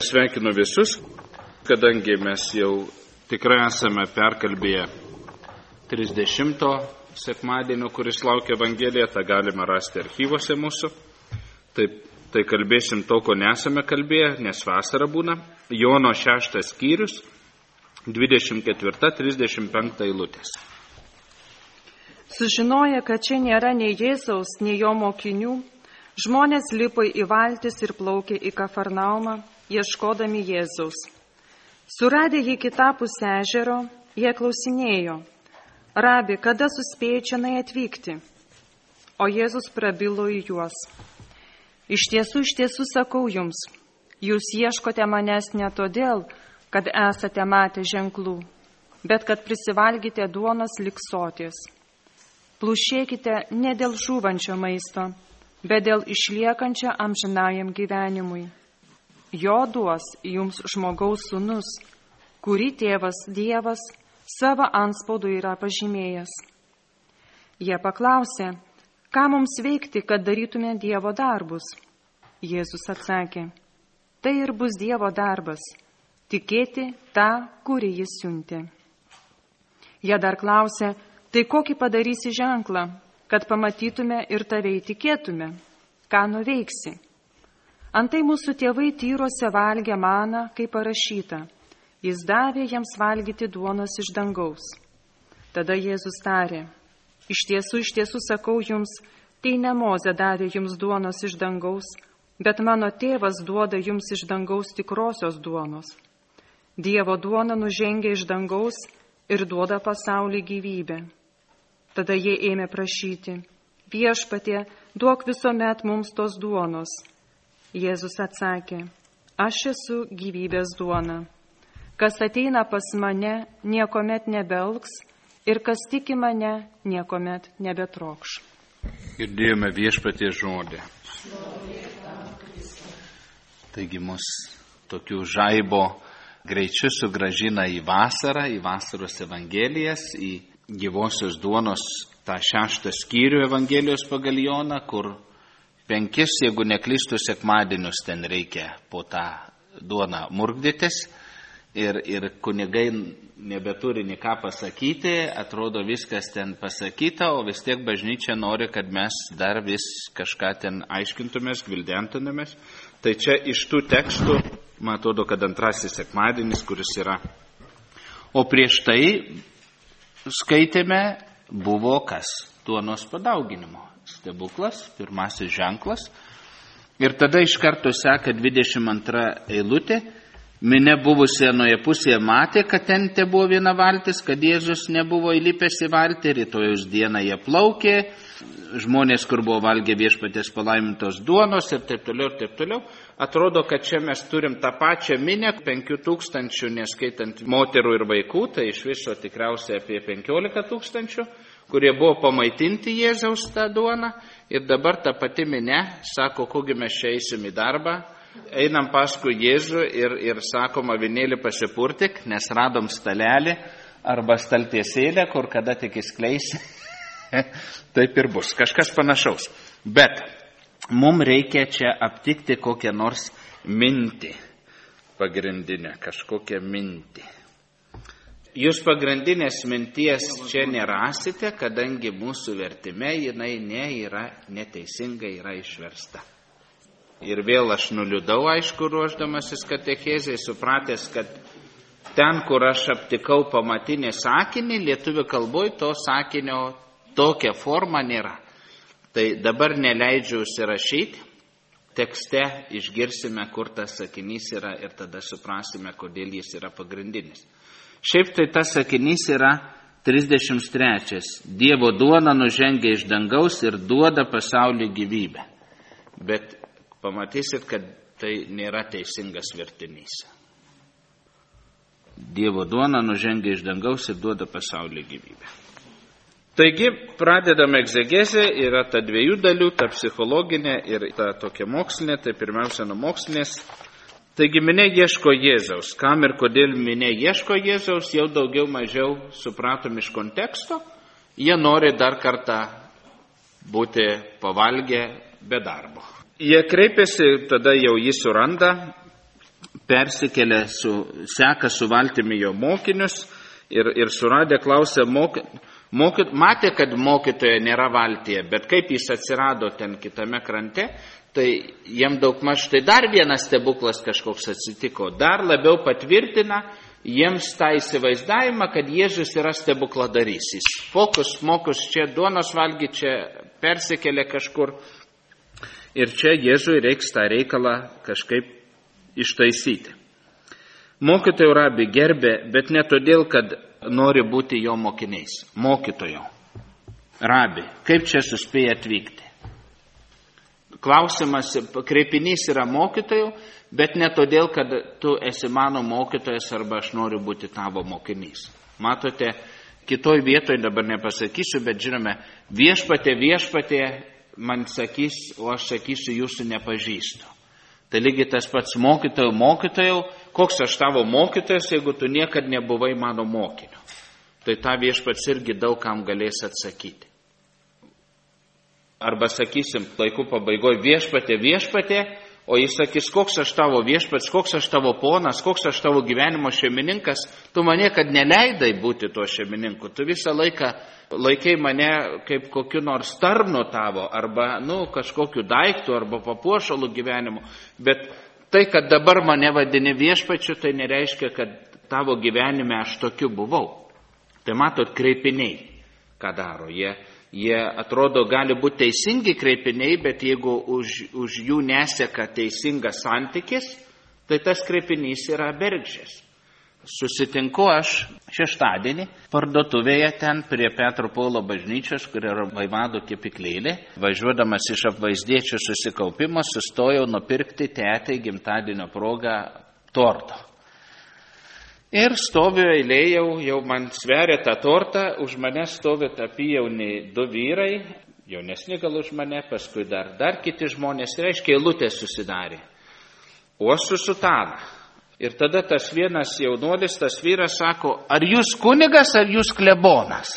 Sveikinu visus, kadangi mes jau tikrai esame perkalbėję 30 sekmadienio, kuris laukia Evangeliją, tą galime rasti archyvose mūsų. Tai kalbėsim to, ko nesame kalbėję, nes vasara būna. Jono 6 skyrius, 24-35 eilutės. Sužinoję, kad čia nėra nei Jėzaus, nei jo mokinių, žmonės lipo į valtis ir plaukė į Kafarnaumą, ieškodami Jėzaus. Suradę jį kitapus ežero, jie klausinėjo: Rabi, kada suspėjai čionai atvykti? O Jėzus prabilo į juos: Iš tiesų sakau jums, jūs ieškote manęs ne todėl, kad esate matę ženklų, bet kad prisivalgite duonos lig soties. Plušėkite ne dėl žūvančio maisto, bet dėl išliekančio amžinajam gyvenimui. Jo duos jums žmogaus sūnus, kurį tėvas Dievas savo antspaudu yra pažymėjęs. Jie paklausė: Ką mums veikti, kad darytume Dievo darbus? Jėzus atsakė: Tai ir bus Dievo darbas, tikėti tą, kurį jis siuntė. Jie dar klausė: Tai kokį padarysi ženklą, kad pamatytume ir tave įtikėtume? Ką nuveiksi? Antai mūsų tėvai Tyruose valgė maną, kaip parašyta: Jis davė jiems valgyti duonos iš dangaus. Tada Jėzus tarė: Iš tiesų sakau jums, tai ne Mozė davė jums duonos iš dangaus, bet mano tėvas duoda jums iš dangaus tikrosios duonos. Dievo duona nužengia iš dangaus ir duoda pasauliui gyvybę. Tada jie ėmė prašyti: Viešpatie, duok visuomet mums tos duonos. Jėzus atsakė: Aš esu gyvybės duona. Kas ateina pas mane, niekomet nebelgs, ir kas tiki mane, niekomet nebetrokš. Girdėjome Viešpaties žodį. Taigi mus tokių žaibo greičių sugrąžina į vasarą, į vasaros evangelijas, į gyvosios duonos tą 6 skyrių Evangelijos pagal Joną, kur 5, jeigu neklystu, sekmadienius ten reikia po tą duoną murkdytis. Ir kunigai nebeturi nei ką pasakyti, atrodo viskas ten pasakyta, o vis tiek bažnyčia nori, kad mes dar vis kažką ten aiškintumės, gvildentumės. Tai čia iš tų tekstų, man atrodo, kad 2 sekmadienis, kuris yra. O prieš tai skaitėme, buvo kas? Duonos padauginimo stebuklas, pirmasis ženklas. Ir tada iš karto seka 22 eilutė. Minia buvusi anoje pusėje matė, kad ten te buvo viena valtis, kad Jėzus nebuvo įlipęs į valtį, rytojus dieną jie plaukė, žmonės, kur buvo valgę Viešpaties palaimintos duonos ir taip toliau, ir taip toliau. Atrodo, kad čia mes turim tą pačią minią, 5000, neskaitant moterų ir vaikų, tai iš viso tikriausiai apie 15 000, kurie buvo pamaitinti Jėzaus tą duoną. Ir dabar ta pati minia sako, kogi mes čia eisim į darbą. Einam paskui Jėzų ir sakom, avinėlį pasipurtik, nes radom stalelį arba staltiesėlę, kur kada tik įskleisi. Taip ir bus, kažkas panašaus. Bet mums reikia čia aptikti kokią nors mintį, pagrindinę, kažkokią mintį. Jūs pagrindinės minties čia nerasite, kadangi mūsų vertime jinai neteisingai yra išversta. Ir vėl aš nuliūdau, aišku, ruošdamasis katechezei, supratęs, kad ten, kur aš aptikau pamatinį sakinį, lietuvių kalboje to sakinio tokia forma nėra. Tai dabar neleidžiu užsirašyti, tekste išgirsime, kur tas sakinys yra ir tada suprasime, kodėl jis yra pagrindinis. Šiaip tai tas sakinys yra 33. Dievo duona nužengia iš dangaus ir duoda pasauliui gyvybę. Bet pamatysit, kad tai nėra teisingas vertinys. Dievo duona nužengia iš dangaus ir duoda pasauliui gyvybę. Taigi, pradedame egzegezę, yra ta 2 dalių, ta psichologinė ir ta tokia mokslinė, tai pirmiausia nuo mokslinės. Taigi, minia ieško Jėzaus. Kam ir kodėl minia ieško Jėzaus, jau daugiau mažiau supratom iš konteksto. Jie nori dar kartą būti pavalgę be darbo. Jie kreipiasi, tada jau jį suranda, persikėlė, seka su valtimi jo mokinius ir suradę klausė matė, kad mokytojo nėra valtyje, bet kaip jis atsirado ten kitame krante, tai jiem daugmaž tai dar vienas stebuklas kažkoks atsitiko, dar labiau patvirtina jiems tą įsivaizdavimą, kad Jėzus yra stebukladarys. Jis mokus čia duonos valgy, čia persikėlė kažkur ir čia Jėzui reiks tą reikalą kažkaip ištaisyti. Mokytojo rabi gerbė, bet ne todėl, kad nori būti jo mokiniais. Mokytojo rabi, kaip čia suspėja atvykti? Klausimas, kreipinys yra mokytojo, bet ne todėl, kad tu esi mano mokytojas arba aš noriu būti tavo mokinys. Matote, kitoj vietoj dabar nepasakysiu, bet žinome, viešpatė man sakys, o aš sakysiu, jūsų nepažįstu. Tai lygiai tas pats mokytojau, koks aš tavo mokytojas, jeigu tu niekad nebuvai mano mokiniu. Tai tą viešpats irgi daug kam galės atsakyti. Arba sakysim, laikų pabaigoje viešpatė, o jis sakys, koks aš tavo viešpats, koks aš tavo ponas, koks aš tavo gyvenimo šeimininkas, tu mane kad neleidai būti tuo šeimininku, tu visą laiką laikai mane kaip kokiu nors tarnu tavo, arba, kažkokiu daiktu, arba papuošalų gyvenimu, bet tai, kad dabar mane vadini viešpačiu, tai nereiškia, kad tavo gyvenime aš tokiu buvau. Tai matot, kreipiniai, ką daro, jie atrodo gali būti teisingi kreipiniai, bet jeigu už jų neseka teisingas santykis, tai tas kreipinys yra bergždžias. Susitinku aš šeštadienį parduotuvėje ten prie Petro Paulo bažnyčios, kur yra Vaivado kepyklėlė. Važiuodamas iš Apvaizdiečių susikaupimo, sustojau nupirkti tetai gimtadienio progą torto. Ir stoviu eilėje, jau man sveria tą tortą, už mane stovi apyjauni 2 vyrai, jaunesni gal už mane, paskui dar kiti žmonės, reiškia, eilutė susidarė. O aš susutana. Ir tada tas vienas jaunuolis, tas vyras sako, ar jūs kunigas, ar jūs klebonas?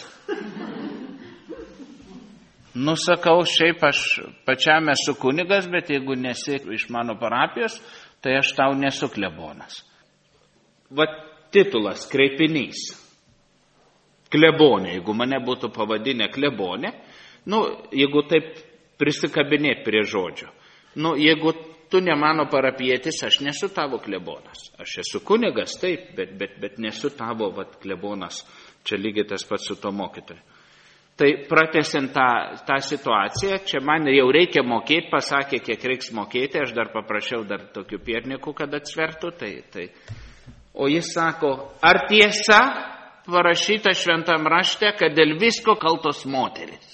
Sakau, šiaip aš pačiam esu kunigas, bet jeigu nesi iš mano parapijos, tai aš tau nesu klebonas. Titulas, kreipinys. Klebonė, jeigu mane būtų pavadinę klebonė, jeigu taip prisikabinėti prie žodžio. Jeigu tu ne mano parapietis, aš nesu tavo klebonas. Aš esu kunigas, taip, bet nesu tavo klebonas. Čia lygiai tas pats su to mokytoju. Tai pratęsiant tą situaciją, čia man jau reikia mokėti, pasakė, kiek reiks mokėti, aš dar paprašiau tokių piernikų, kad atsvertų. O jis sako, ar tiesa parašyta šventam rašte, kad dėl visko kaltos moteris?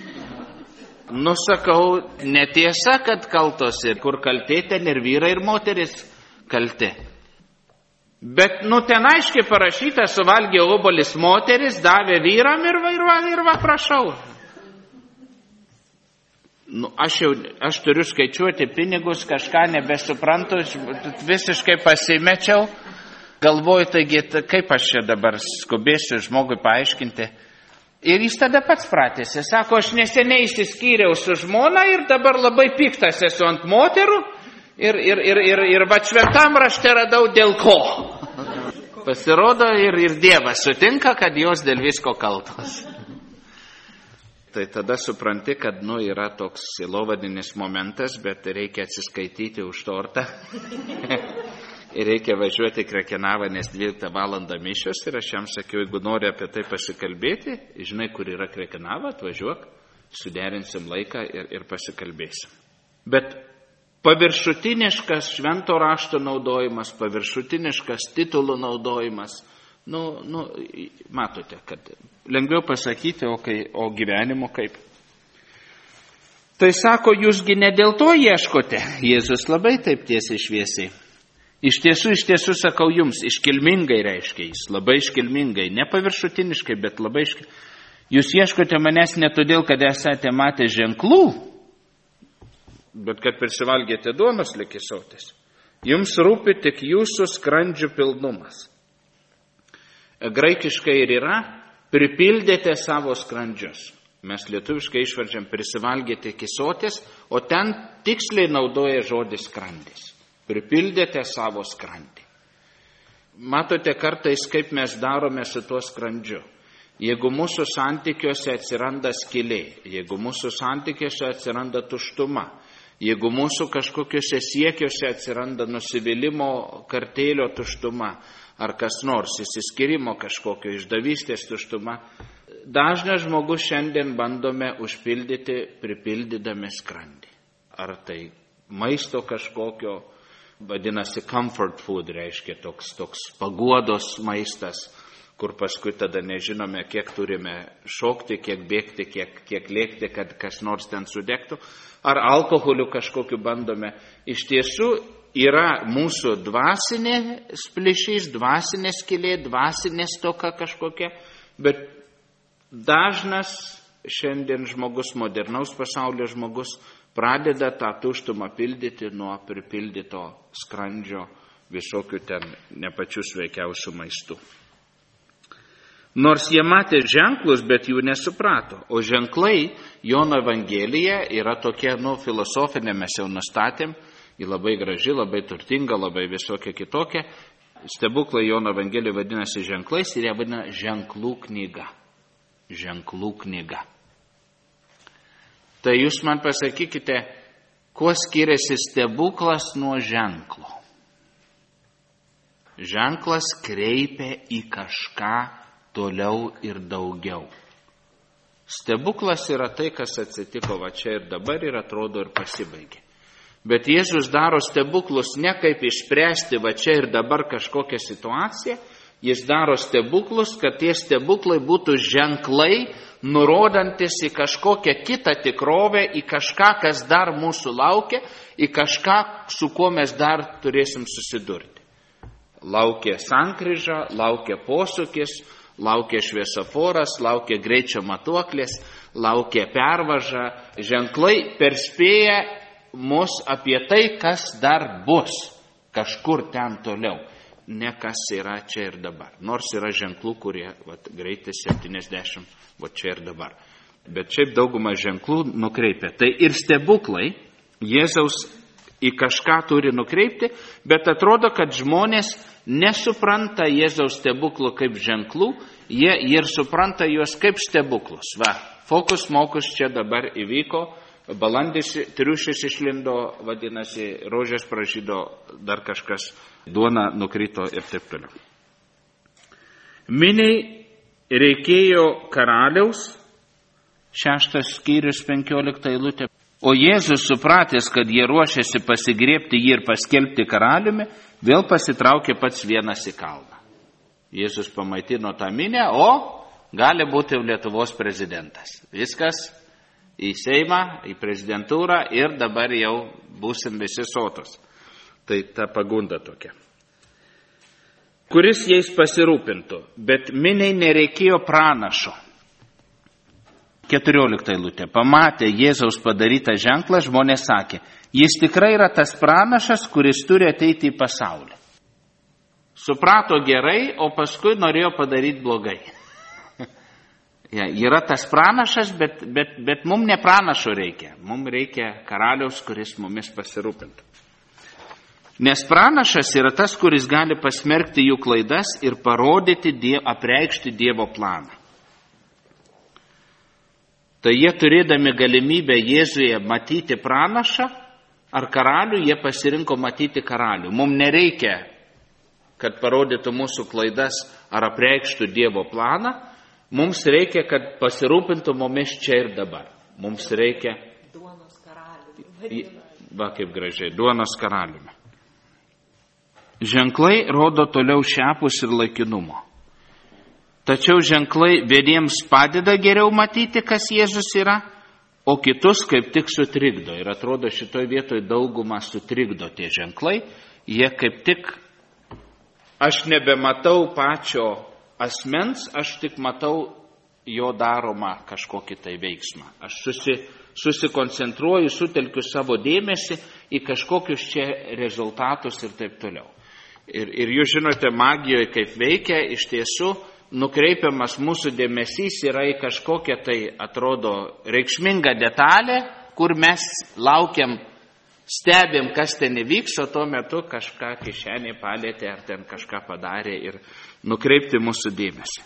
Sakau, netiesa, kad kaltos ir kur kaltė, ten ir vyrai, ir moteris kalti. Bet, ten aiškiai parašyta, suvalgė obuolis moteris, davė vyram ir prašau. Aš turiu skaičiuoti pinigus, kažką nebesuprantu, visiškai pasimečiau. Galvoju, taigi, kaip aš čia dabar skubėsiu žmogui paaiškinti. Ir jis tada pats pratęsė, sako, aš neseniai išsiskyriau su žmona ir dabar labai piktas esu ant moterų ir šventam rašte radau dėl ko. Pasirodo ir Dievas sutinka, kad jos dėl visko kaltos. Tai tada supranti, kad yra toks silovadinis momentas, bet reikia atsiskaityti už tortą. Ir reikia važiuoti į Krekenavą, nes 12 valandą mišios. Ir aš jam sakiau, jeigu nori apie tai pasikalbėti, žinai, kur yra Krekenava, atvažiuok, suderinsim laiką ir pasikalbėsim. Bet paviršutiniškas švento rašto naudojimas, paviršutiniškas titulų naudojimas, matote, kad lengviau pasakyti, o gyvenimo kaip. Tai sako, jūsgi ne dėl to ieškote. Jėzus labai taip tiesiai šviesiai. Iš tiesų sakau jums, iškilmingai reiškia jis, labai iškilmingai, ne paviršutiniškai, bet labai iškilmingai. Jūs ieškote manęs ne todėl, kad esate matę ženklų, bet kad prisivalgėte duonos lik sotis. Jums rūpi tik jūsų skrandžių pilnumas. Graikiškai ir yra, pripildėte savo skrandžius. Mes lietuviškai išverčiam prisivalgėte iki sotis, o ten tiksliai naudoja žodis skrandis. Pripildėte savo skrandį. Matote kartais, kaip mes darome su tuo skrandžiu. Jeigu mūsų santykiuose atsiranda skylė, jeigu mūsų santykiuose atsiranda tuštuma, jeigu mūsų kažkokiuose siekiuose atsiranda nusivylimo kartėlio tuštuma, ar kas nors, įsiskyrimo kažkokio, išdavystės tuštuma, dažnas žmogus šiandien bandome užpildyti, pripildydami skrandį. Ar tai maisto kažkokio, vadinasi comfort food, reiškia toks paguodos maistas, kur paskui tada nežinome, kiek turime šokti, kiek bėgti, kiek lėkti, kad kas nors ten sudegtų, ar alkoholiu kažkokiu bandome. Iš tiesų yra mūsų dvasinė splišys, dvasinė skylė, dvasinė stoka kažkokia, bet dažnas šiandien žmogus, modernaus pasaulio žmogus, pradeda tą tuštumą pildyti nuo pripildyto skrandžio visokių ten nepačių sveikiausių maistų. Nors jie matė ženklus, bet jų nesuprato. O ženklai Jono Evangelija yra tokie, filosofinė, mes jau nustatėm, ji labai graži, labai turtinga, labai visokia kitokia. Stebuklai Jono Evangelija vadinasi ženklais ir ją vadina ženklų knyga. Ženklų knyga. Tai jūs man pasakykite, kuo skiriasi stebuklas nuo ženklo? Ženklas kreipia į kažką toliau ir daugiau. Stebuklas yra tai, kas atsitiko va čia ir dabar ir atrodo ir pasibaigė. Bet Jėzus daro stebuklus ne kaip išspręsti va čia ir dabar kažkokią situaciją, jis daro stebuklus, kad tie stebuklai būtų ženklai, nurodantis į kažkokią kitą tikrovę, į kažką, kas dar mūsų laukia, į kažką, su kuo mes dar turėsim susidurti. Laukia sankryža, laukia posūkis, laukia šviesoforas, laukia greičio matuoklės, laukia pervaža. Ženklai perspėja mus apie tai, kas dar bus kažkur ten toliau, ne kas yra čia ir dabar. Nors yra ženklų, kurie greitis 70, čia ir dabar. Bet šiaip dauguma ženklų nukreipia. Tai ir stebuklai Jėzaus į kažką turi nukreipti, bet atrodo, kad žmonės nesupranta Jėzaus stebuklų kaip ženklų, jie ir supranta juos kaip stebuklus. Fokus mokus čia dabar įvyko, balandis, triušis išlindo, vadinasi, rožės pražydo, dar kažkas, duona nukrito ir taip toliau. Miniai reikėjo karaliaus, 6 skyrius 15 eilutė. O Jėzus supratęs, kad jie ruošiasi pasigriebti jį ir paskelbti karaliumi, vėl pasitraukė pats vienas į kalną. Jėzus pamaitino tą minę, o gali būti Lietuvos prezidentas. Viskas į Seimą, į prezidentūrą ir dabar jau būsim visi sotus. Tai ta pagunda tokia. Kuris jais pasirūpintų, bet miniai nereikėjo pranašo. 14 eilutė. Pamatė Jėzaus padarytą ženklą, žmonės sakė, jis tikrai yra tas pranašas, kuris turi ateiti į pasaulį. Suprato gerai, o paskui norėjo padaryti blogai. Yra tas pranašas, bet mums ne pranašo reikia. Mums reikia karaliaus, kuris mumis pasirūpintų. Nes pranašas yra tas, kuris gali pasmerkti jų klaidas ir parodyti, apreikšti Dievo planą. Tai jie turėdami galimybę Jėzuje matyti pranašą ar karalių, jie pasirinko matyti karalių. Mums nereikia, kad parodytų mūsų klaidas ar apreikštų Dievo planą. Mums reikia, kad pasirūpintų mumis čia ir dabar. Mums reikia duonos karaliumi. Kaip gražiai, duonos karaliumi. Ženklai rodo toliau šiapus ir laikinumo. Tačiau ženklai vieniems padeda geriau matyti, kas Jėzus yra, o kitus kaip tik sutrikdo. Ir atrodo, šitoj vietoj daugumą sutrikdo tie ženklai. Jie kaip tik, aš nebematau pačio asmens, aš tik matau jo daromą kažkokį tai veiksmą. Aš susikoncentruoju, sutelkiu savo dėmesį į kažkokius čia rezultatus ir taip toliau. Ir jūs žinote, magijoje kaip veikia, iš tiesų, nukreipiamas mūsų dėmesys yra į kažkokią tai, atrodo, reikšmingą detalę, kur mes laukiam stebėm, kas ten įvyks, o tuo metu kažką kišenį palėtė ar ten kažką padarė ir nukreipti mūsų dėmesį.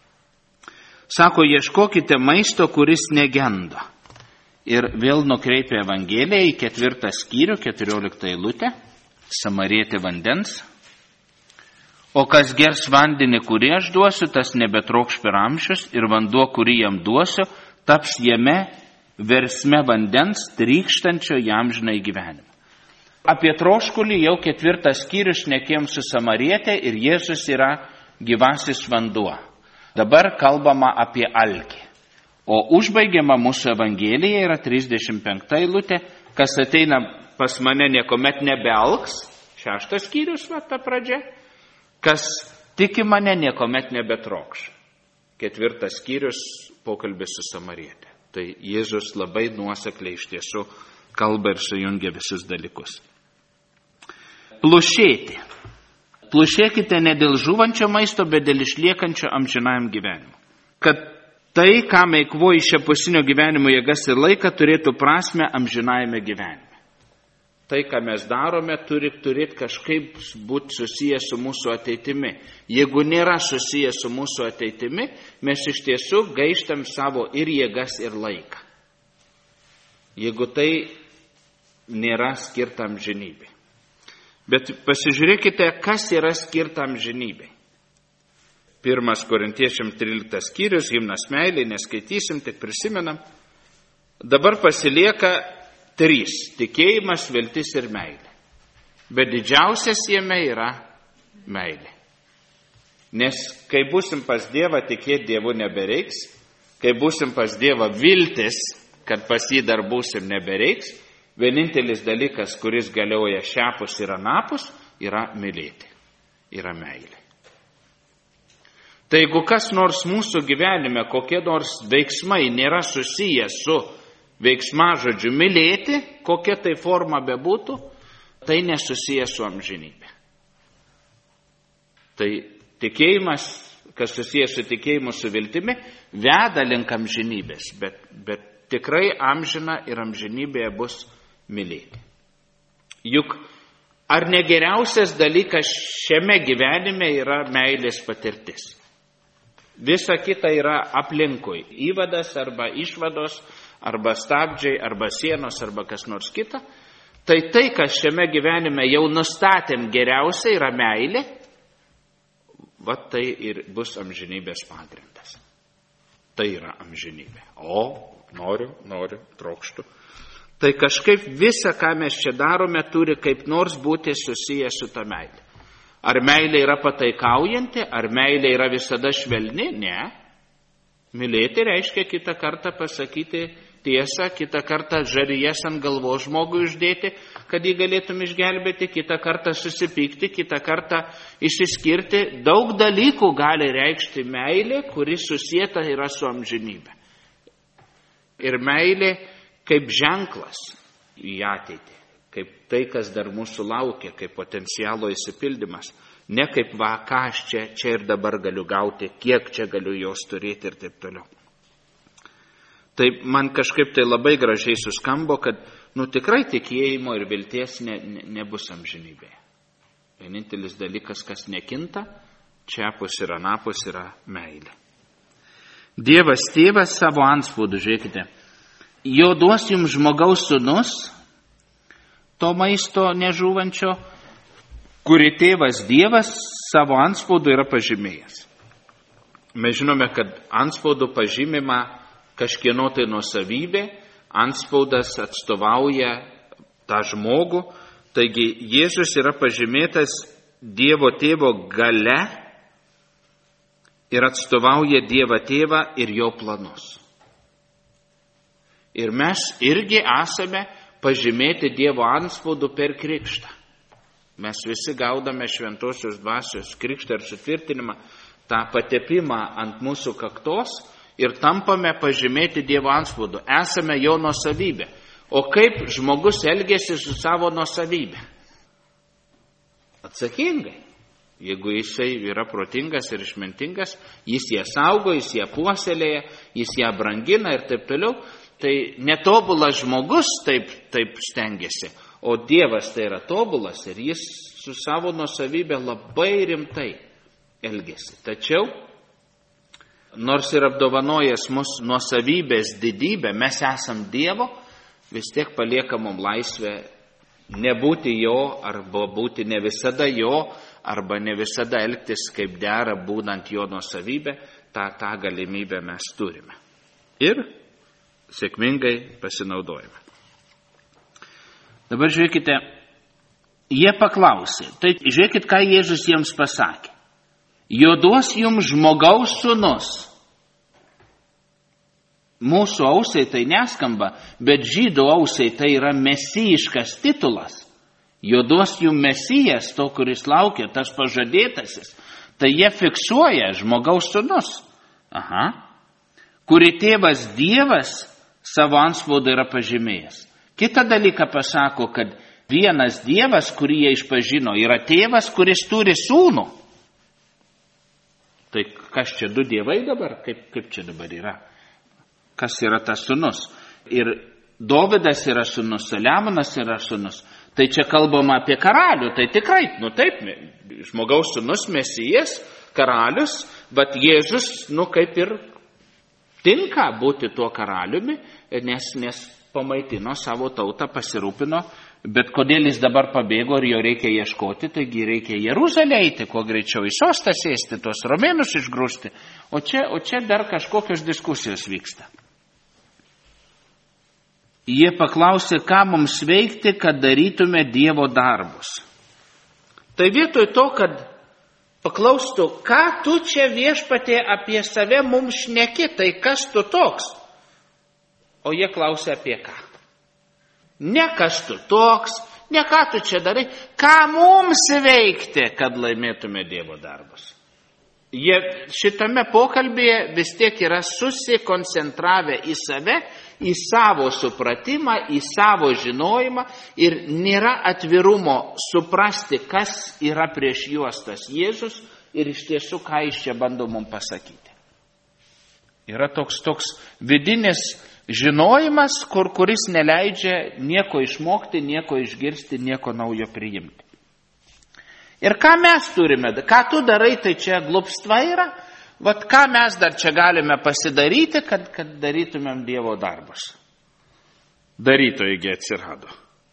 Sako, ieškokite maisto, kuris negenda. Ir vėl nukreipia Evangeliją į 4 skyrių, 14 eilutę, Samarietė vandens. O kas gers vandenį, kurį aš duosiu, tas nebetrokš per amžius, ir vanduo, kurį jam duosiu, taps jame versme vandens, trykštančio jam žinai gyvenimą. Apie troškulį jau 4 skyrių šnekėjom su Samarietė ir Jėzus yra gyvasis vanduo. Dabar kalbama apie alkį. O užbaigiama mūsų Evangelija yra 35 eilutė, kas ateina pas mane niekuomet nebealks, 6 skyrius, ta pradžia, kas tiki mane niekuomet nebetrokš. 4 skyrius pokalbis su Samarietė. Tai Jėzus labai nuosekliai iš tiesų kalba ir sujungia visus dalykus. Plušėti. Plušėkite ne dėl žūvančio maisto, bet dėl išliekančio amžinajam gyvenimui. Kad tai, kam eikvoji šiapusinio gyvenimo jėgas ir laiką, turėtų prasme amžinajame gyvenime. Tai, ką mes darome, turi turėti kažkaip būti susijęs su mūsų ateitimi. Jeigu nėra susijęs su mūsų ateitimi, mes iš tiesų gaištam savo ir jėgas, ir laiką. Jeigu tai nėra skirta amžinybei. Bet pasižiūrėkite, kas yra skirta amžinybei. 1 Korintiečiams 13 skyrius, himnas meilė, neskaitysim, tik prisimenam. Dabar pasilieka 3 – tikėjimas, viltis ir meilė. Bet didžiausias jame yra meilė. Nes kai būsim pas Dievą, tikėti Dievu nebereiks, kai būsim pas Dievą, viltis, kad pas jį dar būsim, nebereiks, vienintelis dalykas, kuris galioja šiapus ir anapus, yra mylėti, yra meilė. Tai jeigu kas nors mūsų gyvenime, kokie nors veiksmai nėra susiję su veiksmažodžiu mylėti, kokia tai forma bebūtų, tai nesusiję su amžinybė. Tai tikėjimas, kas susiję su tikėjimu, su viltimi, veda link amžinybės, bet tikrai amžina ir amžinybėje bus mylėti. Juk ar negeriausias dalykas šiame gyvenime yra meilės patirtis? Visa kita yra aplinkui. Įvadas arba išvados, arba stabdžiai, arba sienos, arba kas nors kita. Tai, kas šiame gyvenime jau nustatėm geriausia, yra meilė, va tai ir bus amžinybės pagrindas. Tai yra amžinybė. O, noriu, trokštu. Tai kažkaip visa, ką mes čia darome, turi kaip nors būti susiję su ta meilė. Ar meilė yra pataikaujanti, ar meilė yra visada švelni? Ne. Mylėti reiškia kitą kartą pasakyti tiesą, kitą kartą žarijas ant galvos žmogui uždėti, kad jį galėtum išgelbėti, kitą kartą susipykti, kitą kartą išsiskirti. Daug dalykų gali reikšti meilė, kuri susieta yra su amžinybė. Ir meilė kaip ženklas į ateitį. Kaip tai, kas dar mūsų laukia, kaip potencialo įsipildymas. Ne kaip ką aš čia ir dabar galiu gauti, kiek čia galiu jos turėti ir taip toliau. Tai man kažkaip tai labai gražiai suskambo, kad tikrai tikėjimo ir vilties nebus amžinybėje. Vienintelis dalykas, kas nekinta, čiapus ir anapus yra meilė. Dievas tėvas savo antspaudu, žiūrėkite, jo duos jums žmogaus sūnus, to maisto nežūvančio, kuri tėvas Dievas savo antspaudu yra pažymėjęs. Mes žinome, kad antspaudu pažymima kažkieno tai nuosavybė, antspaudas atstovauja tą žmogų, taigi Jėzus yra pažymėtas Dievo tėvo gale ir atstovauja Dievą tėvą ir jo planus. Ir mes irgi esame pažymėti Dievo antspaudu per krikštą. Mes visi gaudame šventosios dvasios krikštą ir sutvirtinimą, tą patepimą ant mūsų kaktos ir tampame pažymėti Dievo antspaudu. Esame jo nuosavybė. O kaip žmogus elgiasi su savo nuosavybė? Atsakingai. Jeigu jisai yra protingas ir išmintingas, jis ją saugo, jis ją puoselėja, jis ją brangina ir taip toliau. Tai netobulas žmogus taip stengiasi, O Dievas tai yra tobulas ir jis su savo nuosavybė labai rimtai elgesi. Tačiau, nors ir apdovanojęs mus nuosavybės didybę, mes esam Dievo, vis tiek palieka mums laisvę nebūti jo, arba būti ne visada jo, arba ne visada elgtis kaip dera, būnant jo nuosavybė, tą galimybę mes turime. Ir sėkmingai pasinaudojame. Dabar žiūrėkite, jie paklausė, tai žiūrėkit, ką Jėzus jiems pasakė. Jo duos jums žmogaus sūnus. Mūsų ausiai tai neskamba, bet žydų ausiai tai yra mesijiškas titulas. Jo duos jums Mesijas, to, kuris laukia, tas pažadėtasis. Tai jie fiksuoja žmogaus sūnus. Aha. Kuri tėvas Dievas savo antspaudą yra pažymėjęs. Kitą dalyką pasako, kad vienas Dievas, kurį jie išpažino, yra tėvas, kuris turi sūnų. Tai kas čia du dievai dabar? Kaip čia dabar yra? Kas yra tas sūnus? Ir Dovydas yra sūnus, Saliamonas yra sūnus. Tai čia kalbama apie karalių. Tai tikrai, taip, žmogaus sūnus, Mesijas, karalius, bet Jėzus, kaip ir tinka būti tuo karaliumi, nes pamaitino savo tautą, pasirūpino, bet kodėl jis dabar pabėgo ir jo reikia ieškoti, taigi reikia Jeruzalę eiti, kuo greičiau į sostą sėsti, tuos romėnus išgrūsti, o čia dar kažkokios diskusijos vyksta. Jie paklausė, ką mums veikti, kad darytume Dievo darbus. Tai vietoj to, kad paklaustų, ką tu čia Viešpatie apie save mums šneki, tai kas tu toks? O jie klausė apie ką? Ne kas tu toks, ne ką tu čia darai, ką mums veikti, kad laimėtume Dievo darbus. Jie šitame pokalbėje vis tiek yra susikoncentravę į save, į savo supratimą, į savo žinojimą ir nėra atvirumo suprasti, kas yra prieš juos tas Jėzus ir iš tiesų, ką jis čia bando mums pasakyti. Yra toks vidinis žinojimas, kuris neleidžia nieko išmokti, nieko išgirsti, nieko naujo priimti. Ir ką mes turime? Ką tu darai, tai čia glupstva yra? Vat ką mes dar čia galime pasidaryti, kad darytumėm Dievo darbus? Darytojai atsirado.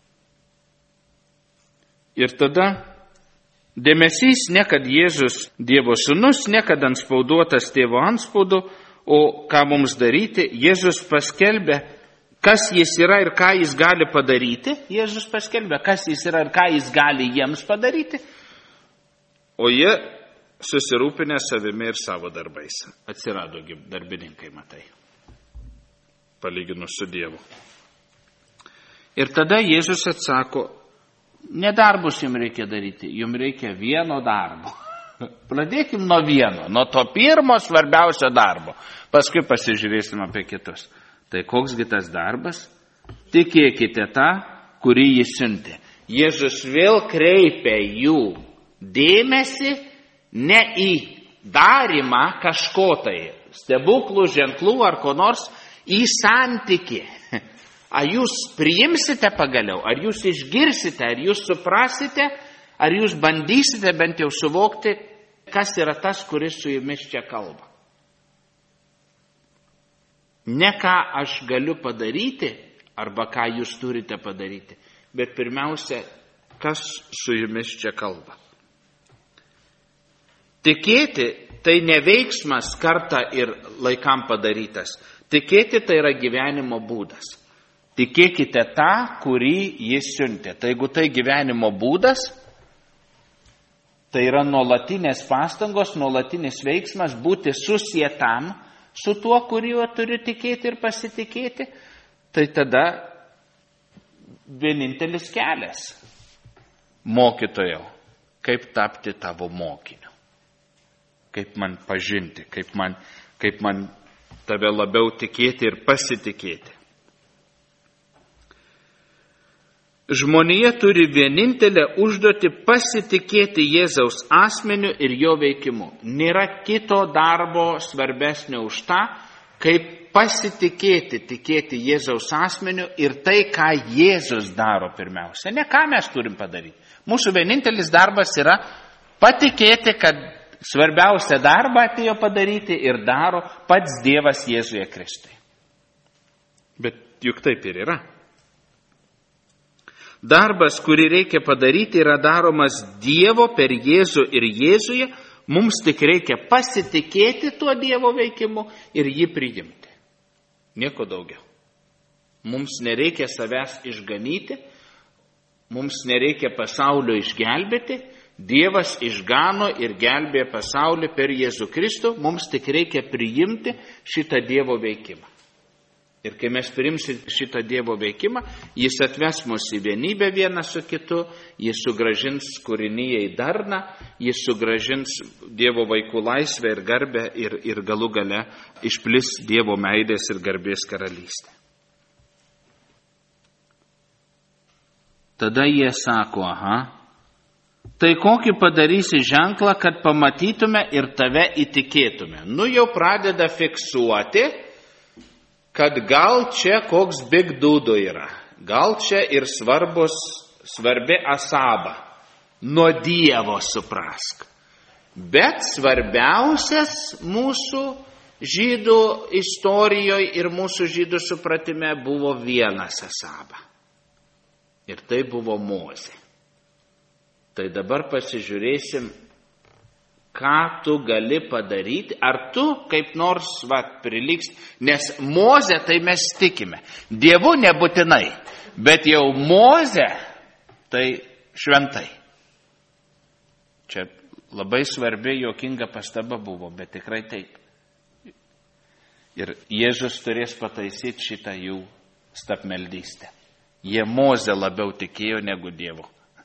Ir tada dėmesys ne kad Jėzus Dievo sūnus, ne kad antspauduotas tėvo antspaudu, o ką mums daryti, Jėzus paskelbė, kas jis yra ir ką jis gali padaryti. Jėzus paskelbė, kas jis yra ir ką jis gali jiems padaryti. O jie susirūpinę savimi ir savo darbais. Atsirado darbininkai, matai, palyginus su Dievu. Ir tada Jėzus atsako, ne darbus jums reikia daryti, jums reikia vieno darbo. Pradėkim nuo vieno, nuo to pirmo svarbiausio darbo. Paskui pasižiūrėsim apie kitus. Tai koksgi tas darbas? Tikėkite tą, kurį jis siuntė. Jėzus vėl kreipia jų dėmesį ne į darymą kažko tai, stebuklų, ženklų ar ko nors, į santykį. Ar jūs priimsite pagaliau, ar jūs išgirsite, ar jūs suprasite, ar jūs bandysite bent jau suvokti, kas yra tas, kuris su jumis čia kalba. Ne ką aš galiu padaryti, arba ką jūs turite padaryti, bet pirmiausia, kas su jumis čia kalba. Tikėti tai ne veiksmas kartą ir laikam padarytas. Tikėti tai yra gyvenimo būdas. Tikėkite tą, kurį jis siuntė. Tai jeigu tai gyvenimo būdas, tai yra nuolatinės pastangos, nuolatinis veiksmas būti susietam su tuo, kuriuo turiu tikėti ir pasitikėti, tai tada vienintelis kelias, mokytojau, kaip tapti tavo mokiniu, kaip man pažinti, kaip man tave labiau tikėti ir pasitikėti. Žmonija turi vienintelę užduotį pasitikėti Jėzaus asmeniu ir jo veikimu. Nėra kito darbo svarbesnio už tą, kaip tikėti Jėzaus asmeniu ir tai, ką Jėzus daro pirmiausia. Ne ką mes turim padaryti. Mūsų vienintelis darbas yra patikėti, kad svarbiausia darbą atėjo padaryti ir daro pats Dievas Jėzuje Kristui. Bet juk taip ir yra. Darbas, kurį reikia padaryti, yra daromas Dievo per Jėzų ir Jėzuje. Mums tik reikia pasitikėti tuo Dievo veikimu ir jį priimti. Nieko daugiau. Mums nereikia savęs išganyti, mums nereikia pasaulio išgelbėti. Dievas išgano ir gelbėjo pasaulį per Jėzų Kristų, mums tik reikia priimti šitą Dievo veikimą. Ir kai mes priimsim šitą Dievo veikimą, jis atves mus į vienybę vieną su kitu, jis sugrąžins kūrinyje į darną, jis sugrąžins Dievo vaikų laisvę ir garbę ir galų gale išplis Dievo meilės ir garbės karalystė. Tada jie sako, tai kokį padarysi ženklą, kad pamatytume ir tave įtikėtume. Jau pradeda fiksuoti, kad gal čia koks big dudo yra. Gal čia ir svarbi asaba. Nuo Dievo suprask. Bet svarbiausias mūsų žydų istorijoje ir mūsų žydų supratime buvo vienas asaba. Ir tai buvo Mozė. Tai dabar pasižiūrėsim, ką tu gali padaryti, ar tu kaip nors priliks, nes Mozė tai mes tikime. Dievu nebūtinai, bet jau Mozė tai šventai. Čia labai svarbi, juokinga pastaba buvo, bet tikrai taip. Ir Jėzus turės pataisyti šitą jų stabmeldystę. Jie Mozę labiau tikėjo negu Dievu.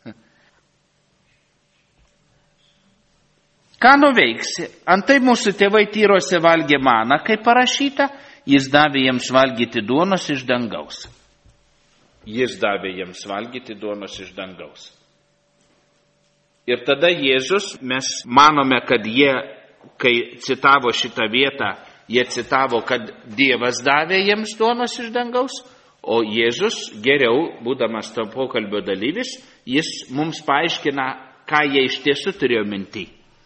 Ką nuveiksi? Antai mūsų tėvai tyrose valgė maną, kaip parašyta, jis davė jiems valgyti duonos iš dangaus. Jis davė jiems valgyti duonos iš dangaus. Ir tada Jėzus, mes manome, kad jie, kai citavo šitą vietą, jie citavo, kad Dievas davė jiems duonos iš dangaus, o Jėzus, geriau, būdamas to pokalbio dalyvis, jis mums paaiškina, ką jie iš tiesų turėjo minty.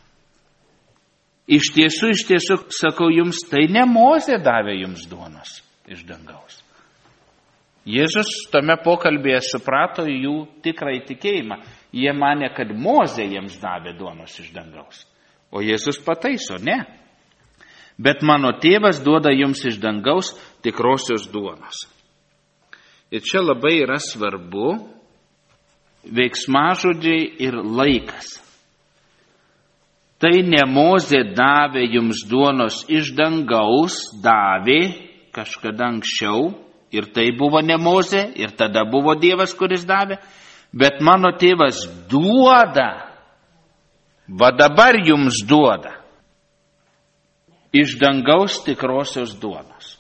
Iš tiesų, sakau jums, tai ne Mozė davė jums duonos iš dangaus. Jėzus tame pokalbėje suprato jų tikrą įtikėjimą. Jie manė, kad Mozė jiems davė duonos iš dangaus. O Jėzus pataiso, ne. Bet mano tėvas duoda jums iš dangaus tikrosios duonos. Ir čia labai yra svarbu veiksmažodžiai ir laikas. Tai ne Mozė davė jums duonos iš dangaus, davė kažkada anksčiau, ir tai buvo ne Mozė, ir tada buvo Dievas, kuris davė, bet mano tėvas duoda, va dabar jums duoda, iš dangaus tikrosios duonos.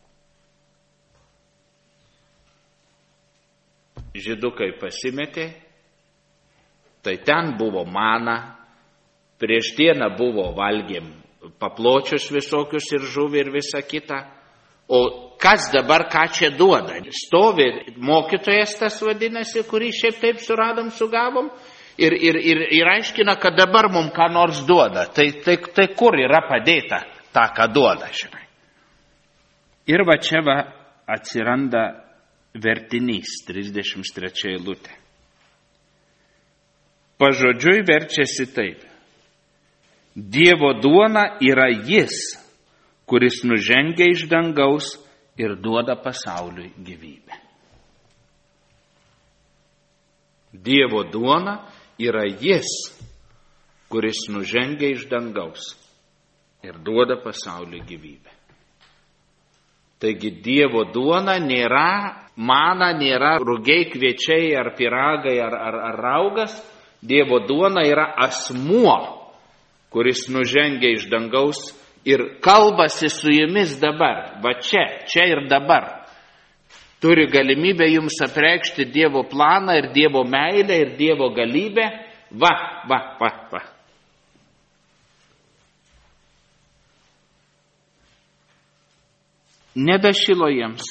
Žydukai pasimetė, tai ten buvo mana. Prieš dieną buvo valgėm papločius visokius ir žuvį ir visą kitą. O kas dabar ką čia duoda? Stovi mokytojas tas vadinasi, kurį šiaip taip suradom, sugavom ir aiškina, kad dabar mums ką nors duoda. Tai kur yra padėta tą, ką duoda, žinai. Ir va čia atsiranda vertinys, 33 eilutė. Pažodžiui verčiasi taip. Dievo duona yra jis, kuris nužengia iš dangaus ir duoda pasauliui gyvybę. Dievo duona yra jis, kuris nužengia iš dangaus ir duoda pasauliui gyvybę. Taigi Dievo duona nėra mana, nėra rugiai, kviečiai ar pyragai ar raugas. Dievo duona yra asmuo, kuris nužengia iš dangaus ir kalbasi su jumis dabar, va čia ir dabar. Turi galimybę jums apreikšti Dievo planą ir Dievo meilę ir Dievo galybę. Va. nedašilo jiems.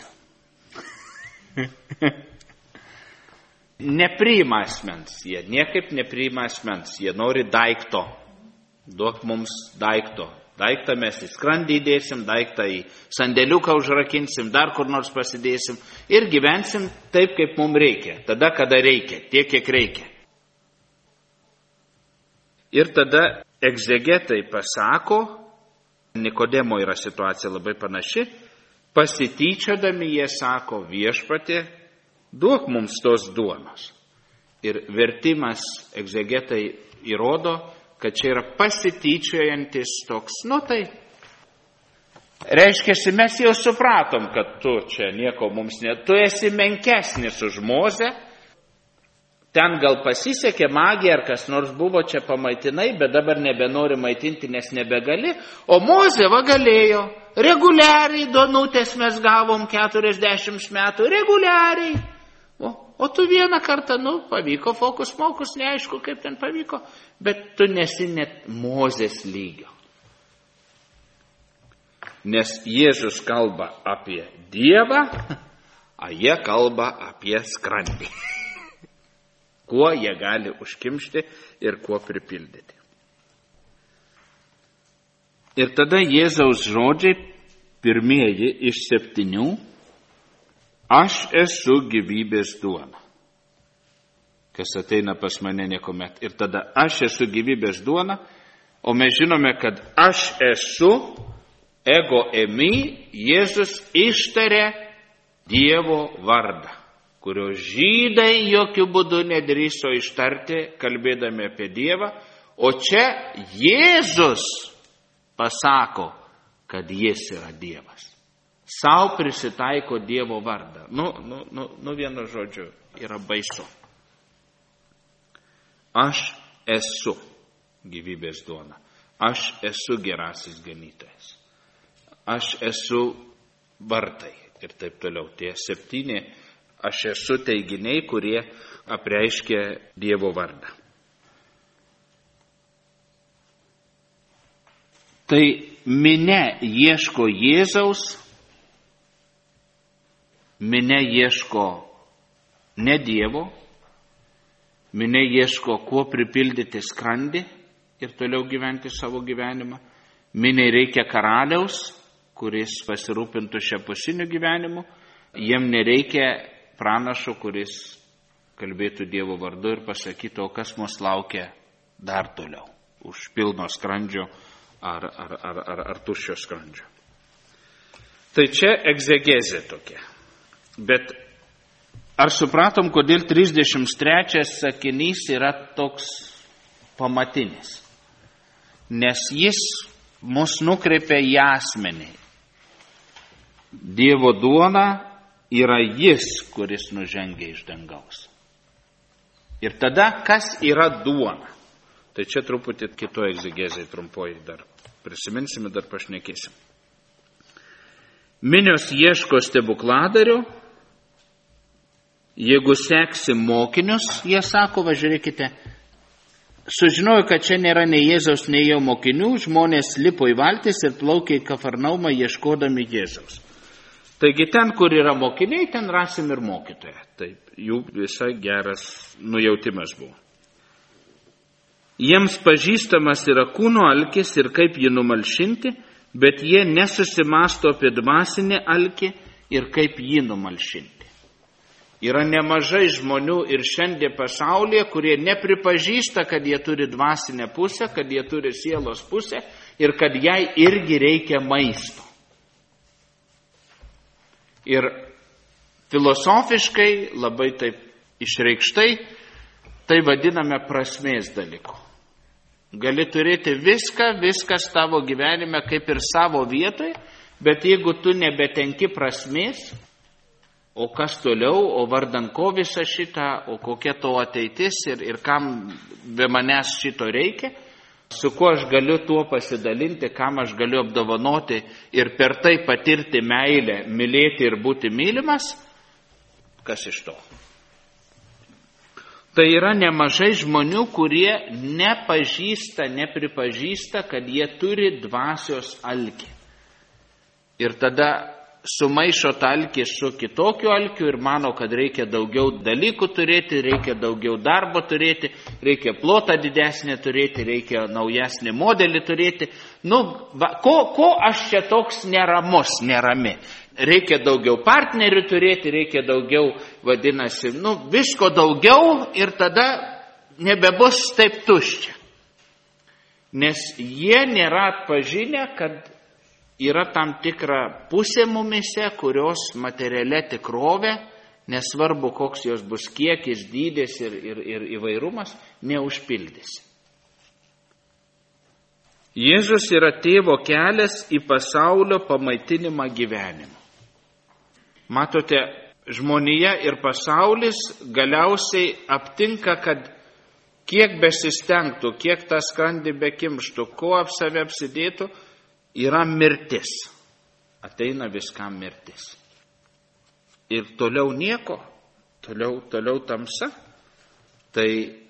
Nepriima asmens, jie niekaip nepriima asmens, jie nori daikto. Duok mums daikto. Daiktą mes į skrandį įdėsim, daiktą į sandėliuką užrakinsim, dar kur nors pasidėsim ir gyvensim taip, kaip mums reikia. Tada, kada reikia, tiek, kiek reikia. Ir tada egzegetai pasako, Nikodemo yra situacija labai panaši, pasityčiodami jie sako, Viešpatie, duok mums tos duonos. Ir vertimas egzegetai įrodo, kad čia yra pasityčiojantis toks, tai. Reiškiasi, mes jau supratom, kad tu čia nieko mums tu esi menkesnis už Mozę, ten gal pasisekė magija ar kas nors buvo, čia pamaitinai, bet dabar nebenori maitinti, nes nebegali, o Mozė galėjo, reguliariai duonutės mes gavom 40 metų, reguliariai. O tu vieną kartą, pavyko, fokus, neaišku, kaip ten pavyko, bet tu nesi net Mozės lygio. Nes Jėzus kalba apie Dievą, o jie kalba apie skrandį. Kuo jie gali užkimšti ir kuo pripildyti. Ir tada Jėzaus žodžiai, pirmieji iš 7, aš esu gyvybės duona. Kas ateina pas mane niekuomet. Ir tada aš esu gyvybės duona, o mes žinome, kad aš esu, ego emi, Jėzus ištarė Dievo vardą, kurio žydai jokių būdų nedrįso ištarti, kalbėdami apie Dievą, o čia Jėzus pasako, kad jis yra Dievas. Sau prisitaiko Dievo vardą. Vienu žodžiu, yra baisu. Aš esu gyvybės duona. Aš esu gerasis ganytojas. Aš esu vartai. Ir taip toliau. Tie 7 aš esu teiginiai, kurie apreiškia Dievo vardą. Tai minia ieško Jėzaus, minia ieško ne Dievo, minia ieško, kuo pripildyti skrandį ir toliau gyventi savo gyvenimą. Miniai reikia karaliaus, kuris pasirūpintų šiapusiniu gyvenimu. Jiem nereikia pranašo, kuris kalbėtų Dievo vardu ir pasakytų, o kas mus laukia dar toliau, už pilno skrandžio ar tuščio skrandžio. Tai čia egzegezė tokia. Bet ar supratom, kodėl 33 sakinys yra toks pamatinis? Nes jis mus nukreipia į asmenį. Dievo duona yra jis, kuris nužengia iš dangaus. Ir tada, kas yra duona? Tai čia truputį kito egzegezai trumpoji dar prisiminsime, dar pašnekėsim. Minios ieško stebukladario. Jeigu seksim mokinius, jie sako, žiūrėkite, sužinojo, kad čia nėra nei Jėzaus, nei jo mokinių, žmonės lipo į valtis ir plaukė į Kafarnaumą ieškodami Jėzaus. Taigi ten, kur yra mokiniai, ten rasim ir mokytoją. Taip, jų visai geras nujautimas buvo. Jiems pažįstamas yra kūno alkis ir kaip jį numalšinti, bet jie nesusimasto apie dvasinį alkį ir kaip jį numalšinti. Yra nemažai žmonių ir šiandien pasaulyje, kurie nepripažįsta, kad jie turi dvasinę pusę, kad jie turi sielos pusę ir kad jai irgi reikia maisto. Ir filosofiškai, labai taip išreikštai, tai vadiname prasmės dalyku. Gali turėti viskas tavo gyvenime kaip ir savo vietoje, bet jeigu tu nebetenki prasmės, o kas toliau, o vardan ko visą šitą, o kokia to ateitis ir kam be manęs šito reikia, su kuo aš galiu tuo pasidalinti, kam aš galiu apdovanoti ir per tai patirti meilę, mylėti ir būti mylimas, kas iš to? Tai yra nemažai žmonių, kurie nepažįsta, nepripažįsta, kad jie turi dvasios alkį. Ir tada sumaišo tą alkį su kitokiu alkiu ir mano, kad reikia daugiau dalykų turėti, reikia daugiau darbo turėti, reikia plotą didesnį turėti, reikia naujesnį modelį turėti. Ko aš čia toks nerami? Reikia daugiau partnerių turėti, reikia daugiau, vadinasi, visko daugiau ir tada nebebus taip tuščia. Nes jie nėra atpažinę, kad yra tam tikra pusė mumise, kurios materialia tikrovė, nesvarbu koks jos bus kiekis, dydis ir įvairumas, neužpildys. Jėzus yra tėvo kelias į pasaulio pamaitinimą gyvenimu. Matote, žmonija ir pasaulis galiausiai aptinka, kad kiek besistengtų, kiek tą skrandį bekimštų, ko ap save apsidėtų, yra mirtis. Ateina viskam mirtis. Ir toliau nieko, toliau tamsa. Tai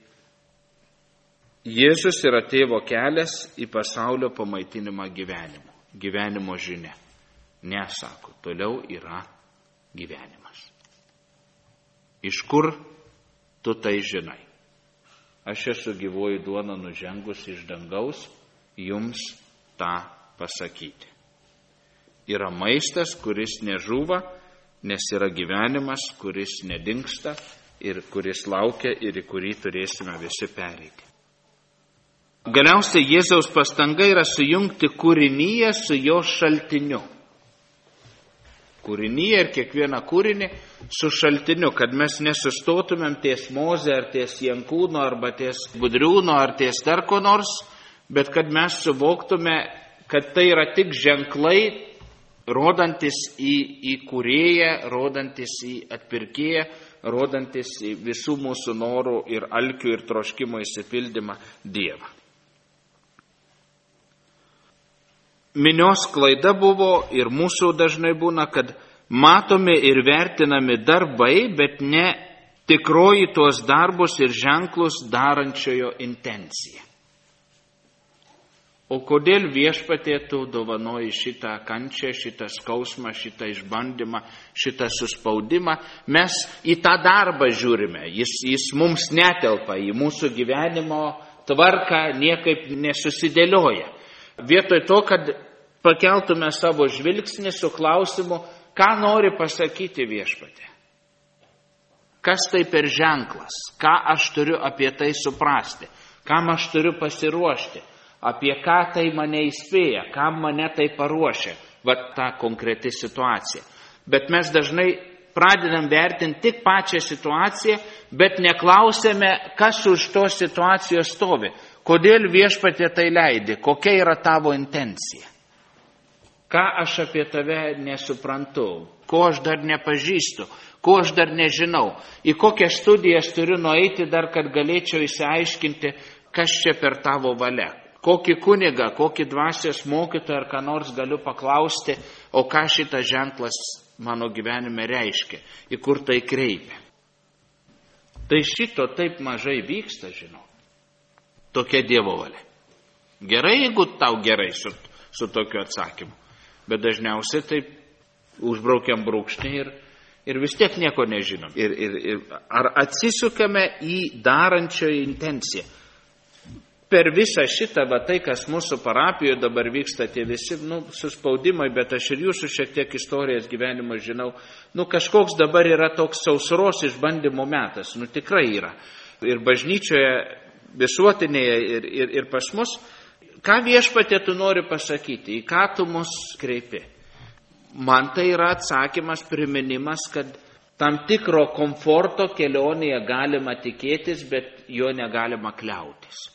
Jėzus yra tėvo kelias į pasaulio pamaitinimą gyvenimu. Gyvenimo žinia. Nesako, toliau yra gyvenimas. Iš kur tu tai žinai? Aš esu gyvoji duona nužengus iš dangaus, jums tą pasakyti. Yra maistas, kuris nežūva, nes yra gyvenimas, kuris nedingsta ir kuris laukia ir į kurį turėsime visi pereiti. Galiausiai Jėzaus pastanga yra sujungti kūrinyje su jo šaltiniu. Kūrinyje ir kiekvieną kūrinį su šaltiniu, kad mes nesustotumėm ties Moze ar ties Jankūno arba ties Budriūno ar ties dar ko nors, bet kad mes suvoktume, kad tai yra tik ženklai, rodantis į kūrėją, rodantis į atpirkėją, rodantis į visų mūsų norų ir alkių ir troškimo išsipildymą Dievą. Minios klaida buvo ir mūsų dažnai būna, kad matomi ir vertinami darbai, bet ne tikroji tuos darbus ir ženklus darančiojo intencija. O kodėl Viešpatie tu dovanoji šitą kančią, šitą skausmą, šitą išbandymą, šitą suspaudimą? Mes į tą darbą žiūrime, jis mums netelpa, į mūsų gyvenimo tvarką niekaip nesusidėlioja. Vietoj to, kad pakeltume savo žvilgsnį su klausimu, ką nori pasakyti Viešpatie? Kas tai per ženklas? Ką aš turiu apie tai suprasti? Kam aš turiu pasiruošti? Apie ką tai mane įspėja? Kam mane tai paruošia? Vat ta konkreti situacija. Bet mes dažnai pradedam vertinti tik pačią situaciją, bet neklausėme, kas už tos situacijos stovi. Kodėl Viešpatie tai leidi? Kokia yra tavo intencija? Ką aš apie tave nesuprantu? Ko aš dar nepažįstu? Ko aš dar nežinau? Į kokias studijas turiu nueiti dar, kad galėčiau išsiaiškinti, kas čia per tavo valia? Kokį kunigą, kokį dvasios mokytoją ar ką nors galiu paklausti, o ką šitas ženklas mano gyvenime reiškia, į kur tai kreipia. Tai šito taip mažai vyksta, žinau. Tokia Dievo valia. Gerai, jeigu tau gerai su tokiu atsakymu, bet dažniausiai taip užbraukiam brūkšnį ir vis tiek nieko nežinom. Ar atsisukame į darančiojo intenciją? Per visą šitą, tai, kas mūsų parapijoje dabar vyksta, tie visi suspaudimai, bet aš ir jūsų šiek tiek istorijas gyvenimo žinau, kažkoks dabar yra toks sausros išbandymo metas, tikrai yra. Ir bažnyčioje visuotinėje ir pas mus, ką Viešpatie tu nori pasakyti, į ką tu mus kreipi. Man tai yra atsakymas, priminimas, kad tam tikro komforto kelionėje galima tikėtis, bet jo negalima kliautis.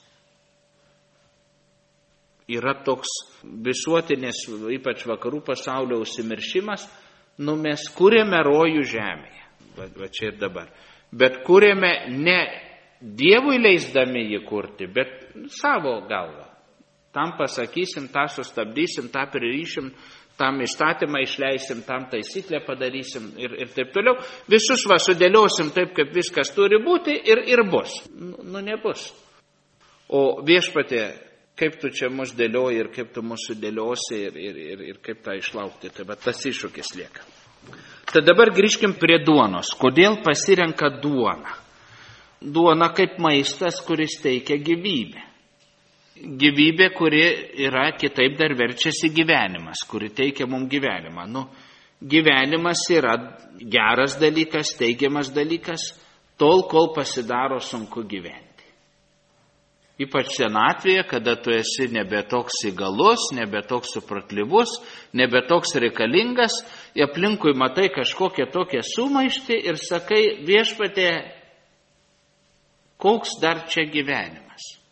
Yra toks visuotinės, ypač vakarų pasaulio užsimiršimas, mes kūrėme rojų žemėje, va čia ir dabar, bet kūrėme ne Dievui leisdami jį kurti, bet savo galvą. Tam pasakysim, tą sustabdysim, tą pririšim, tam įstatymą išleisim, tam taisyklę padarysim ir taip toliau. Visus sudėliosim taip, kaip viskas turi būti ir bus. Nebus. O Viešpatie, kaip tu čia mus dėlioji ir kaip tu mūsų dėliosi ir kaip tą išlaukti. Tai bet tas iššūkis lieka. Tai dabar grįžkim prie duonos. Kodėl pasirenka duoną? Duona kaip maistas, kuris teikia gyvybę. Gyvybė, kuri yra kitaip dar verčiasi gyvenimas, kuri teikia mums gyvenimą. Gyvenimas yra geras dalykas, teigiamas dalykas, tol, kol pasidaro sunku gyventi. Ypač senatvėje, kada tu esi nebe toks įgalus, nebe toks supratlyvus, nebe toks reikalingas, į aplinkui matai kažkokią tokią sumaištį ir sakai, viešpatie, koks dar čia gyvenimas.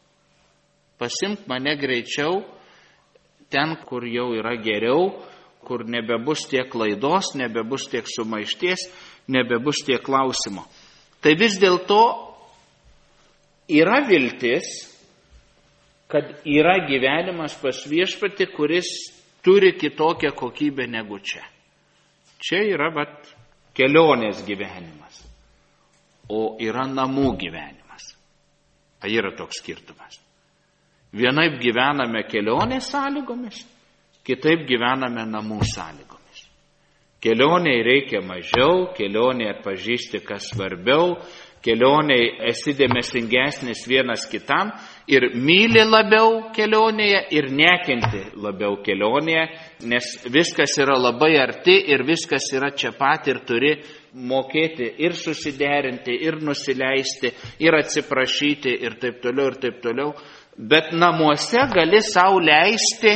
Pasimk mane greičiau ten, kur jau yra geriau, kur nebebus tiek klaidos, nebebus tiek sumaišties, nebebus tiek klausimo. Tai vis dėlto yra viltis, kad yra gyvenimas pas viešpatį, kuris turi kitokią kokybę negu čia. Čia yra kelionės gyvenimas, o yra namų gyvenimas. Yra toks skirtumas. Vienaip gyvename kelionės sąlygomis, kitaip gyvename namų sąlygomis. Kelioniai reikia mažiau, kelioniai atpažįsti, kas svarbiau, kelioniai esi dėmesingesnis vienas kitam ir myli labiau kelionėje ir nekenti labiau kelionėje, nes viskas yra labai arti ir viskas yra čia pat ir turi mokėti ir susiderinti, ir nusileisti, ir atsiprašyti ir taip toliau, ir taip toliau. Bet namuose gali sau leisti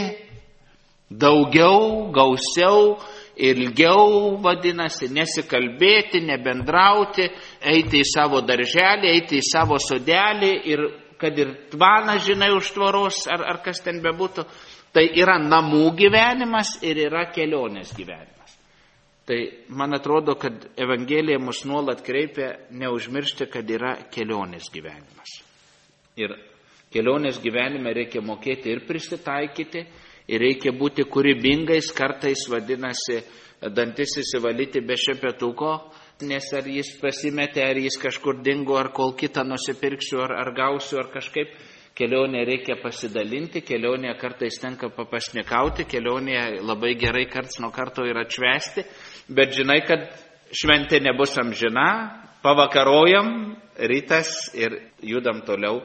daugiau, gausiau, ilgiau, vadinasi, nesikalbėti, nebendrauti, eiti į savo darželį, eiti į savo sodelį ir kad ir tvaną, žinai, už tvoros ar kas ten bebūtų. Tai yra namų gyvenimas ir yra kelionės gyvenimas. Tai man atrodo, kad Evangelija mus nuolat kreipia neužmiršti, kad yra kelionės gyvenimas. Ir kelionės gyvenime reikia mokėti ir prisitaikyti, ir reikia būti kūrybingais, kartais vadinasi dantis įsivalyti be šepetuko, nes ar jis pasimetė, ar jis kažkur dingo, ar kol kitą nusipirksiu, ar gausiu, ar kažkaip. Kelionė reikia pasidalinti, kelionė kartais tenka papasnikauti, kelionė labai gerai karts nuo karto ir atšvęsti, bet žinai, kad šventė nebus amžina, pavakarojam, rytas ir judam toliau.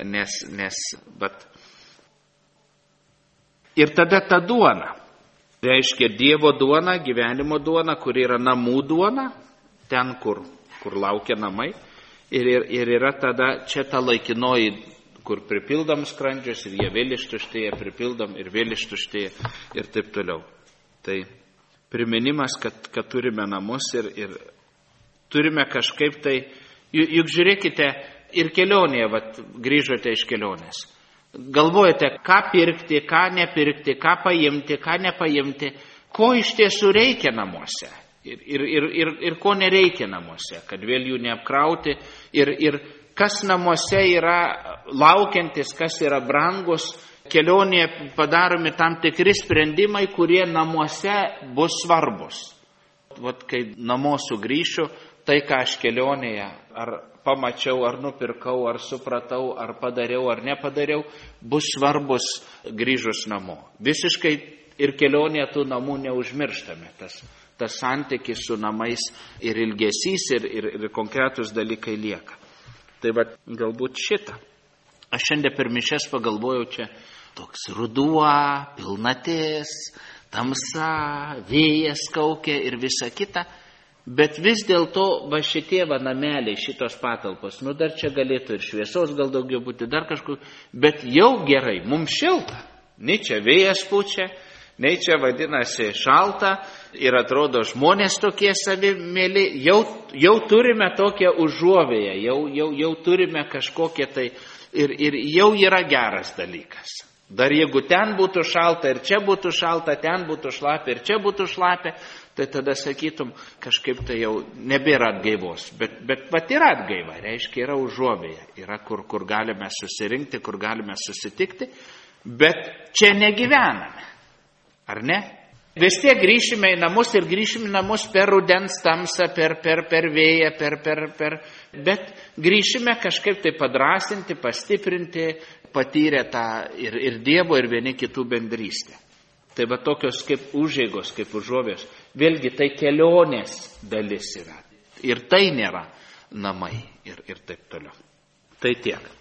Ir tada ta duona, reiškia Dievo duona, gyvenimo duona, kur yra namų duona, ten, kur laukia namai, ir yra tada čia ta laikinoji, kur pripildom skrandžius ir jie vėl ištuštėja, pripildom ir vėl ištuštėja ir taip toliau. Tai priminimas, kad turime namus ir turime kažkaip tai, juk žiūrėkite, ir kelionėje, grįžote iš kelionės. Galvojate, ką pirkti, ką nepirkti, ką paimti, ką nepaimti, ko iš tiesų reikia namuose ir ko nereikia namuose, kad vėl jų neapkrauti ir kas namuose yra laukiantis, kas yra brangus. Kelionėje padaromi tam tikri sprendimai, kurie namuose bus svarbus. Kai namo sugrįšiu, tai ką aš kelionėje ar pamačiau, ar nupirkau, ar supratau, ar padariau, ar nepadariau, bus svarbus grįžus namo. Visiškai ir kelionėje tų namų neužmirštame. Tas santykis su namais ir ilgesys ir konkretus dalykai lieka. Tai galbūt šitą. Aš šiandien per mišias pagalvojau, čia toks ruduo, pilnatis, tamsa, vėjas kaukia ir visa kita. Bet vis dėlto šitie nameliai, šitos patalpos, dar čia galėtų ir šviesos gal daugiau būti, dar kažkur, bet jau gerai, mums šilta. Nei čia vėjas pučia, nei čia vadinasi šalta ir atrodo žmonės tokie savimėli, jau turime tokią užuovėją, jau turime kažkokią tai ir jau yra geras dalykas. Dar jeigu ten būtų šalta ir čia būtų šalta, ten būtų šlapia ir čia būtų šlapia, tai tada sakytum, kažkaip tai jau nebėra atgaivos. Bet yra atgaiva, reiškia yra užuovėja, yra kur galime susirinkti, kur galime susitikti, bet čia negyvename. Ar ne? Vis tiek grįšime į namus ir grįšime į namus per rudens tamsą, per vėją, bet grįšime kažkaip tai padrasinti, pastiprinti, patyrę tą ir Dievo, ir vieni kitų bendrystę. Tai va tokios kaip užeigos, kaip užuovės, vėlgi tai kelionės dalis yra. Ir tai nėra namai ir taip toliau. Tai tiek.